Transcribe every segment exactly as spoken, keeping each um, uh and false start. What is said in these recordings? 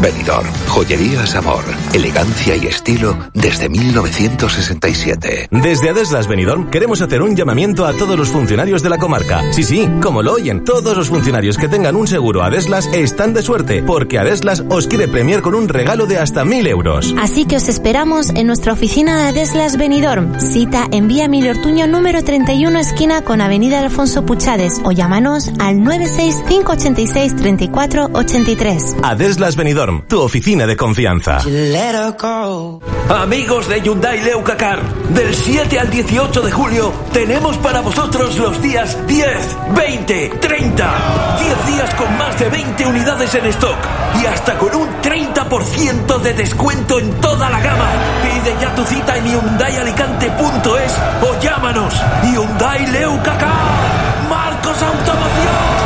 Benidorm, joyerías amor, elegancia y estilo desde mil novecientos sesenta y siete. Desde Adeslas Benidorm queremos hacer un llamamiento a todos los funcionarios de la comarca. Sí, sí, como lo oyen, todos los funcionarios que tengan un seguro Adeslas están de suerte, porque Adeslas os quiere premiar con un regalo de hasta mil euros. Así que os esperamos en nuestra oficina de Adeslas Benidorm. Cita en Vía Emilio Ortuño número treinta y uno, esquina con Avenida Alfonso Puchades, o llámanos al nueve seis cinco ocho seis tres cuatro ocho tres. Adeslas Benidorm, tu oficina de confianza. Amigos de Hyundai Leucacar, del siete al dieciocho de julio tenemos para vosotros los días diez, veinte, treinta. diez días con más de veinte unidades en stock y hasta con un treinta por ciento de descuento en toda la gama. Pide ya tu cita en hyundai alicante punto es o llámanos. Hyundai Leucacar, Marcos Automoción.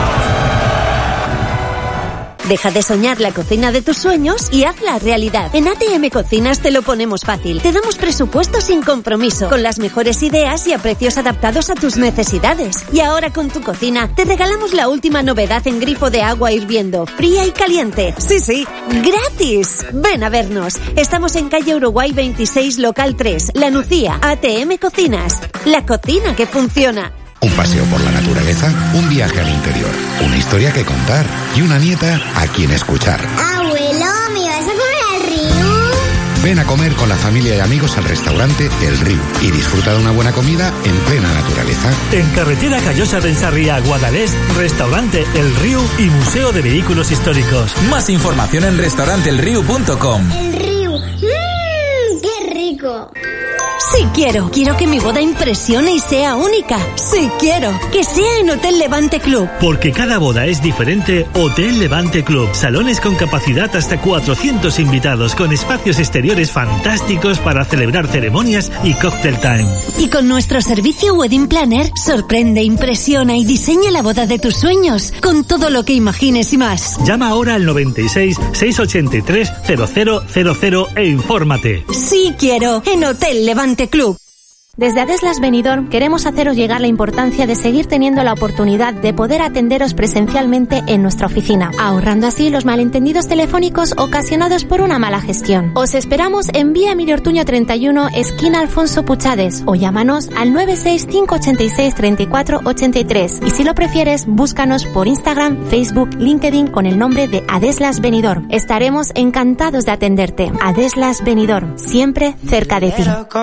Deja de soñar la cocina de tus sueños y hazla realidad. En A T M Cocinas te lo ponemos fácil. Te damos presupuesto sin compromiso, con las mejores ideas y a precios adaptados a tus necesidades. Y ahora con tu cocina te regalamos la última novedad en grifo de agua hirviendo, fría y caliente. Sí, sí, gratis. Ven a vernos. Estamos en calle Uruguay veintiséis, local tres, La Nucía. A T M Cocinas, la cocina que funciona. Un paseo por la naturaleza, un viaje al interior, una historia que contar y una nieta a quien escuchar. Abuelo, ¿me vas a comer al río? Ven a comer con la familia y amigos al restaurante El Río y disfruta de una buena comida en plena naturaleza. En carretera Callosa del Sarriá, Guadalest, restaurante El Río y Museo de Vehículos Históricos. Más información en restaurante el río punto com. El Río, mmm, qué rico. Sí quiero, quiero que mi boda impresione y sea única. Sí quiero, que sea en Hotel Levante Club. Porque cada boda es diferente, Hotel Levante Club. Salones con capacidad hasta cuatrocientos invitados, con espacios exteriores fantásticos para celebrar ceremonias y cocktail time. Y con nuestro servicio Wedding Planner, sorprende, impresiona y diseña la boda de tus sueños, con todo lo que imagines y más. Llama ahora al noventa y seis, seiscientos ochenta y tres, cero cero cero cero e infórmate. Sí quiero, en Hotel Levante Club. Desde Adeslas Benidorm queremos haceros llegar la importancia de seguir teniendo la oportunidad de poder atenderos presencialmente en nuestra oficina, ahorrando así los malentendidos telefónicos ocasionados por una mala gestión. Os esperamos en Vía Emilio Ortuño treinta y uno, esquina Alfonso Puchades, o llámanos al nueve seis cinco ocho seis tres cuatro ocho tres. Y si lo prefieres, búscanos por Instagram, Facebook, LinkedIn con el nombre de Adeslas Benidorm. Estaremos encantados de atenderte. Adeslas Benidorm, siempre cerca de ti.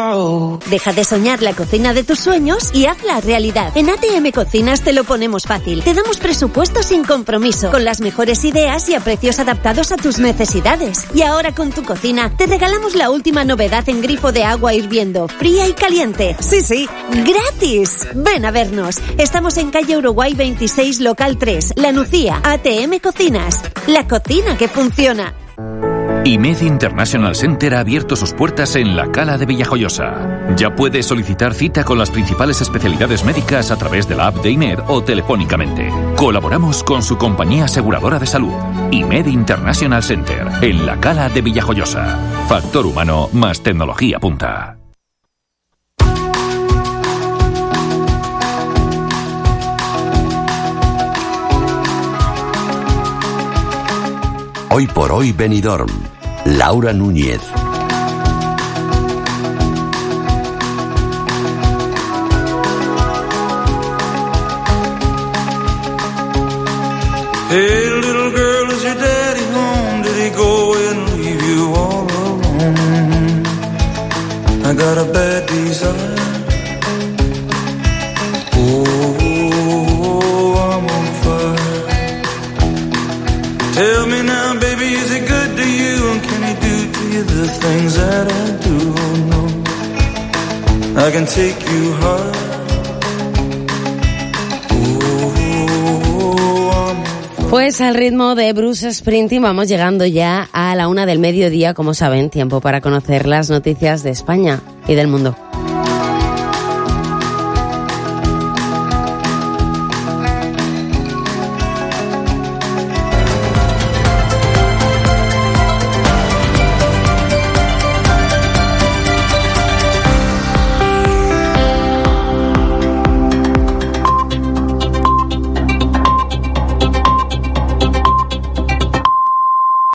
Deja de soñar la cocina de tus sueños y hazla realidad. En A T M Cocinas te lo ponemos fácil. Te damos presupuesto sin compromiso, con las mejores ideas y a precios adaptados a tus necesidades. Y ahora con tu cocina te regalamos la última novedad en grifo de agua hirviendo, fría y caliente. Sí, sí, gratis. Ven a vernos. Estamos en calle Uruguay veintiséis, local tres, La Nucía. A T M Cocinas, la cocina que funciona. I M E D International Center ha abierto sus puertas en la Cala de Villajoyosa. Ya puedes solicitar cita con las principales especialidades médicas a través de la app de I M E D o telefónicamente. Colaboramos con su compañía aseguradora de salud, I M E D International Center, en la Cala de Villajoyosa. Factor humano más tecnología punta. Hoy por hoy Benidorm. Laura Núñez. Hey little girl, is your daddy home? Did he go and leave you all alone? I got a bad desire. Oh, I'm on fire. Tell me now, baby, is it good to you? And can he do to you the things that I do? Oh no, I can take you high. Pues al ritmo de Bruce Springsteen vamos llegando ya a la una del mediodía, como saben, tiempo para conocer las noticias de España y del mundo.